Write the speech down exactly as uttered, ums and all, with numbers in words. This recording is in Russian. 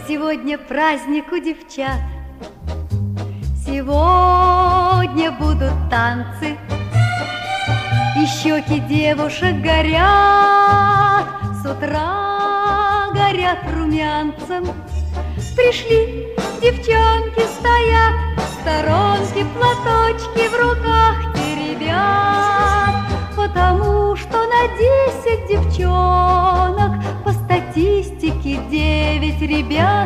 Сегодня праздник у девчат, сегодня будут танцы, и щеки девушек горят, с утра горят румянцем. Пришли девчонки, стоят в сторонке, платочки в руках теребят, потому что на десять девчонок по статистике девять ребят.